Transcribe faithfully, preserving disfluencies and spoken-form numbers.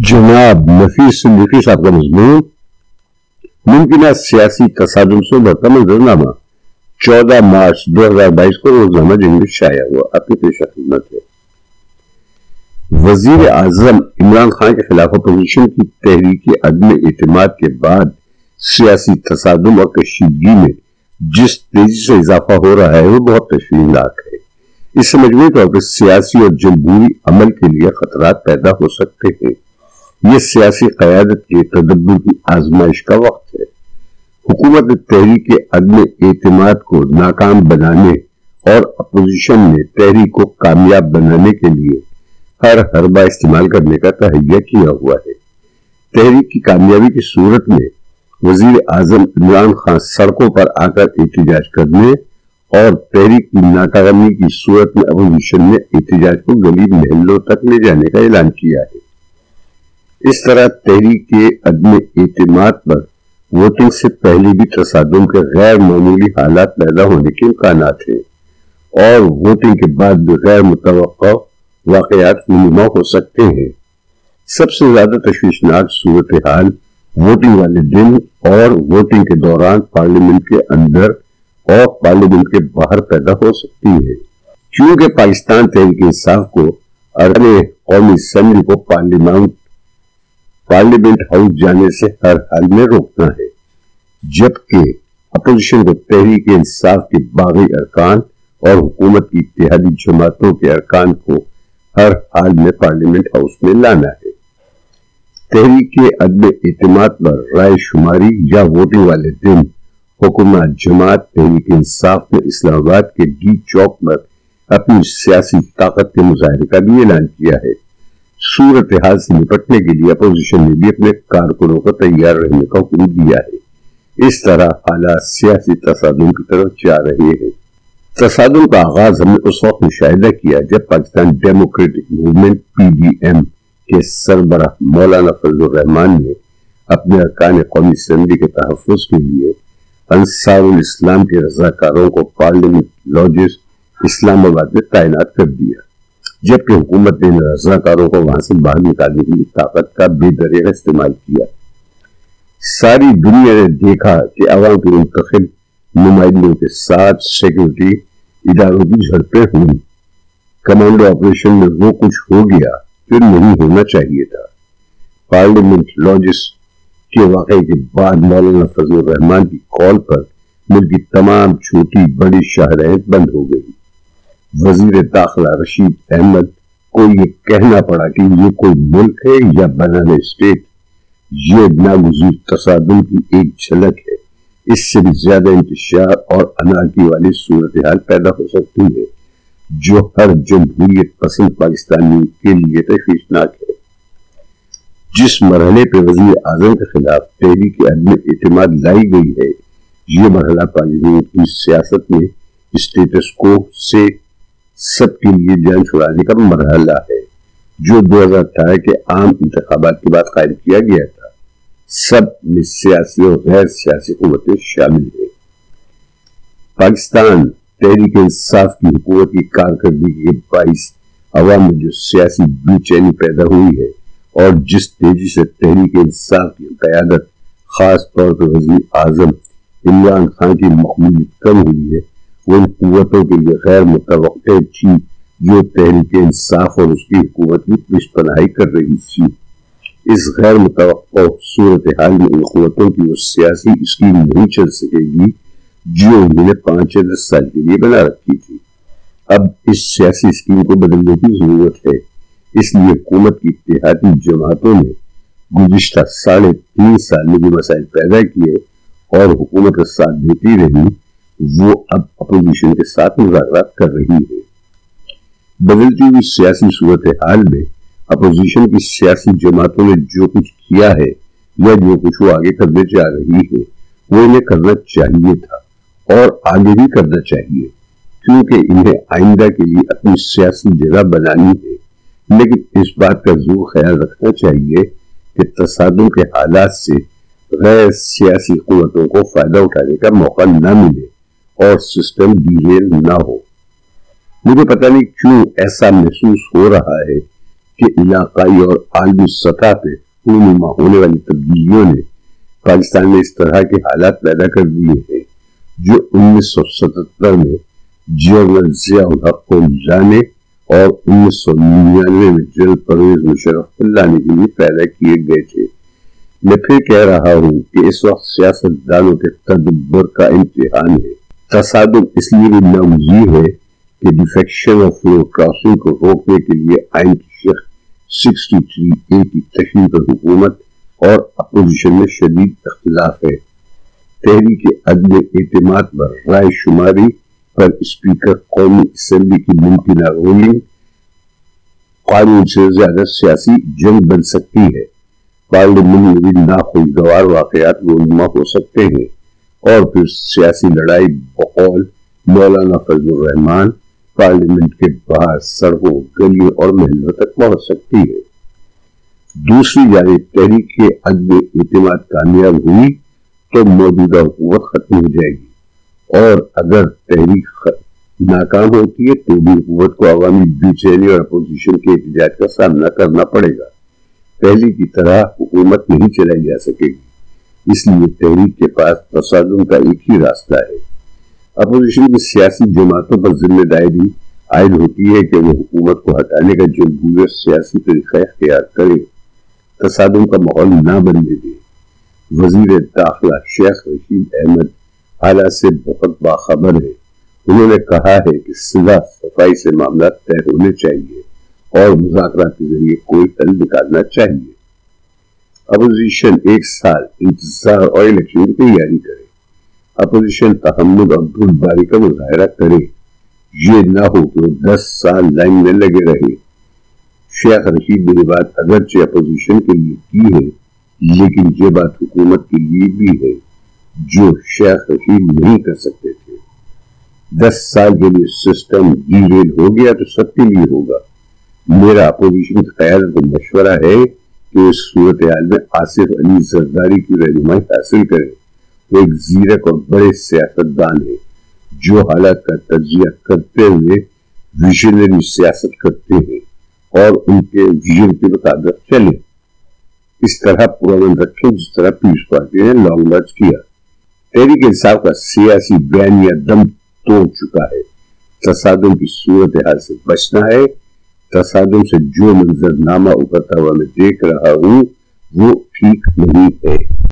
جناب نفیس صدیقی صاحب کا مضمون ممکنہ سیاسی تصادم سے بڑھتا منظرنامہ چودہ مارچ دو ہزار بائیس کو روزنامہ جنگ میں شائع ہوا. اپنی پیش خدمت ہے. وزیر اعظم عمران خان کے خلاف اپوزیشن کی تحریک عدم اعتماد کے بعد سیاسی تصادم اور کشیدگی میں جس تیزی سے اضافہ ہو رہا ہے وہ بہت تشویشناک ہے. اس سے مجموعی طور پر سیاسی اور جمہوری عمل کے لیے خطرات پیدا ہو سکتے ہیں. یہ سیاسی قیادت کے تدبر کی آزمائش کا وقت ہے. حکومت تحریک عدم اعتماد کو ناکام بنانے اور اپوزیشن نے تحریک کو کامیاب بنانے کے لیے ہر حربہ استعمال کرنے کا تہیہ کیا ہوا ہے. تحریک کی کامیابی کی صورت میں وزیر اعظم عمران خان سڑکوں پر آ کر احتجاج کرنے اور تحریک کی ناکامی کی صورت میں اپوزیشن نے احتجاج کو گلی محلوں تک لے جانے کا اعلان کیا ہے. اس طرح تحریک کے عدم اعتماد پر ووٹنگ سے پہلے بھی تصادم کے غیر معمولی حالات پیدا ہونے کے امکانات ہیں اور ووٹنگ کے بعد بھی غیر متوقع واقعات رونما ہو سکتے ہیں. سب سے زیادہ تشویشناک صورتحال ووٹنگ والے دن اور ووٹنگ کے دوران پارلیمنٹ کے اندر اور پارلیمنٹ کے باہر پیدا ہو سکتی ہے. کیونکہ پاکستان تحریک انصاف کو ارکان قومی اسمبلی کو پارلیمنٹ پارلیمنٹ ہاؤس جانے سے ہر حال میں روکنا ہے، جبکہ اپوزیشن کو تحریک انصاف کے باغی ارکان اور حکومت کی اتحادی جماعتوں کے ارکان کو ہر حال میں پارلیمنٹ ہاؤس میں لانا ہے. تحریک کے عدم اعتماد پر رائے شماری یا ووٹنگ والے دن حکومت جماعت تحریک انصاف نے اسلام آباد کے ڈی چوک پر اپنی سیاسی طاقت کے مظاہرے کا بھی اعلان کیا ہے. صورتحال سے نپٹنے کے لیے اپوزیشن نے بھی اپنے کارکنوں کو تیار رہنے کا حکم دیا ہے. اس طرح حالات سیاسی تصادم کی طرف جا رہے ہیں. تصادم کا آغاز ہم نے اس وقت مشاہدہ کیا جب Pakistan democratic movement P D M کے سربراہ مولانا فضل الرحمان نے اپنے ارکان قومی اسمبلی کے تحفظ کے لیے انصار الاسلام کے رضاکاروں کو پارلیمنٹ لاجز اسلام آباد میں تعینات کر دیا، جبکہ حکومت نے رضاکاروں کو وہاں سے باہر نکالنے کی طاقت کا بے دریغ استعمال کیا. ساری دنیا نے دیکھا کہ عوام کے منتخب نمائندوں کے ساتھ سیکورٹی اداروں کی جھڑپیں ہوئی. کمانڈو آپریشن میں وہ کچھ ہو گیا جو نہیں ہونا چاہیے تھا. پارلیمنٹ لاجز کے واقعے کے بعد مولانا فضل الرحمان کی کال پر ملک کی تمام چھوٹی بڑی شاہراہیں بند ہو گئی. وزیر داخلہ رشید احمد کو یہ کہنا پڑا کہ یہ کوئی ملک ہے یا بنانے اسٹیٹ. یہ ناگزیر تصادم کی ایک جھلک ہے. اس سے بھی زیادہ انتشار اور انارکی والی صورتحال پیدا ہو سکتی ہے جو ہر جمہوریت پسند پاکستانی کے لیے تشویشناک ہے. جس مرحلے پہ وزیر اعظم کے خلاف تحریک عدم اعتماد لائی گئی ہے، یہ مرحلہ پاکستان کی سیاست میں اسٹیٹس کو سے سب کے لیے جان چھڑانے کا مرحلہ ہے جو دو ہزار اٹھارہ کے عام انتخابات کے بعد قائم کیا گیا تھا. سب میں سیاسی اور غیر سیاسی قوتیں شامل ہیں. پاکستان تحریک انصاف کی حکومت کی کارکردگی کے باعث عوام میں جو سیاسی بے چینی پیدا ہوئی ہے اور جس تیزی سے تحریک انصاف کی قیادت خاص طور پر وزیر اعظم عمران خان کی مقبولیت کم ہوئی ہے، وہ ان قوتوں کے لیے غیر متوقع تھی جو تحریک انصاف اور اس کی حکومت کی پیش پناہی کر رہی تھی. اس غیر متوقع صورتحال میں ان قوتوں کی وہ سیاسی اسکیم نہیں چل سکے گی جو انہوں نے پانچ یا دس سال کے لیے بنا رکھی تھی. اب اس سیاسی اسکیم کو بدلنے کی ضرورت ہے. اس لیے حکومت کی اتحادی جماعتوں نے گزشتہ ساڑھے تین سال میں جو مسائل پیدا کیے اور حکومت کا ساتھ دیتی رہی، وہ اب اپوزیشن کے ساتھ مذاکرات کر رہی ہے. بدلتی ہوئی سیاسی صورتحال میں اپوزیشن کی سیاسی جماعتوں نے جو کچھ کیا ہے یا جو کچھ وہ آگے کرنے جا رہی ہے وہ انہیں کرنا چاہیے تھا اور آگے بھی کرنا چاہیے، کیونکہ انہیں آئندہ کے لیے اپنی سیاسی جگہ بنانی ہے. لیکن اس بات کا ضرور خیال رکھنا چاہیے کہ تصادم کے حالات سے غیر سیاسی قوتوں کو فائدہ اٹھانے کا موقع نہ ملے اور سسٹم ڈیریل نہ ہو. مجھے پتہ نہیں کیوں ایسا محسوس ہو رہا ہے کہ علاقائی اور عالمی سطح پہ رونما ہونے والی تبدیلیوں نے پاکستان میں اس طرح کے حالات پیدا کر دیے ہیں جو انیس سو ستہتر میں جنرل ضیاء الحق کو لانے اور انیس سو ننانوے میں جنرل پرویز مشرف کو لانے کے لیے پیدا کیے گئے تھے۔ میں پھر کہہ رہا ہوں کہ اس وقت سیاست دانوں کے تدبر کا امتحان ہے۔ تصادم اس لیے بھی نامزیر ہے کہ ڈیفیکشن آف فلور کراسنگ کو روکنے کے لیے آئین کی شق سکسٹی تھری اے کی تشریح پر حکومت اور اپوزیشن میں شدید اختلاف ہے۔ تحریک عدم اعتماد پر رائے شماری پر اسپیکر قومی اسمبلی کی ممکنہ رولنگ قانون سے زیادہ سیاسی جنگ بن سکتی ہے۔ پارلیمنٹ میں بھی ناخوشگوار واقعات رونما ہو سکتے ہیں اور پھر سیاسی لڑائی بقول مولانا فضل الرحمان پارلیمنٹ کے باہر سڑکوں گلیوں اور محلوں تک پہنچ سکتی ہے۔ دوسری جانب تحریک عدم اعتماد کامیاب ہوئی تو موجودہ حکومت ختم ہو جائے گی، اور اگر تحریک ناکام ہوتی ہے تو بھی حکومت کو عوامی بے چینی اور اپوزیشن کے احتجاج کا سامنا کرنا پڑے گا۔ پہلی کی طرح حکومت نہیں چلائی جا سکے گی، اس لیے تحریک کے پاس تصادم کا ایک ہی راستہ ہے۔ اپوزیشن کی سیاسی جماعتوں پر ذمہ داری عائد ہوتی ہے کہ وہ حکومت کو ہٹانے کا جمہوریت سیاسی طریقہ اختیار کرے، تصادم کا ماحول نہ بننے دے۔ وزیر داخلہ شیخ رشید احمد حالات سے بہت باخبر ہے۔ انہوں نے کہا ہے کہ صلح صفائی سے معاملات طے ہونے چاہیے اور مذاکرات کے ذریعے کوئی حل نکالنا چاہیے۔ اپوزیشن ایک سال انتظار اور الیکشن کی تیاری کرے، اپوزیشن تحمل اور بردباری کا مظاہرہ کرے، یہ نہ ہو کہ وہ دس سال لائن میں لگے رہے۔ شیخ رشید نے یہ بات اگرچہ اپوزیشن کے لیے کی ہے، لیکن یہ بات حکومت کے لیے بھی ہے، جو شیخ رشید نہیں کر سکتے تھے۔ دس سال کے لیے سسٹم ڈی ریل ہو گیا تو سب کے لیے ہوگا۔ میرا اپوزیشن کی قیادت کو مشورہ ہے کہ اس صورتحال میں آصف علی زرداری کی رہنمائی حاصل کرے۔ وہ ایک زیرک اور بڑے سیاستدان ہیں جو حالات کا تجزیہ کرتے ہوئے ویژنری سیاست کرتے ہیں اور ان کے ویژن کے مطابق چلے۔ اس طرح پرامن رکھیں جس طرح پیپلز پارٹی نے لانگ مارچ کیا۔ تحریک انصاف کا سیاسی بیانیہ دم توڑ چکا ہے۔ تصادم کی صورتحال سے بچنا ہے۔ تصادم سے جو منظر نامہ ابھرتا ہوا میں دیکھ رہا ہوں وہ ٹھیک نہیں ہے۔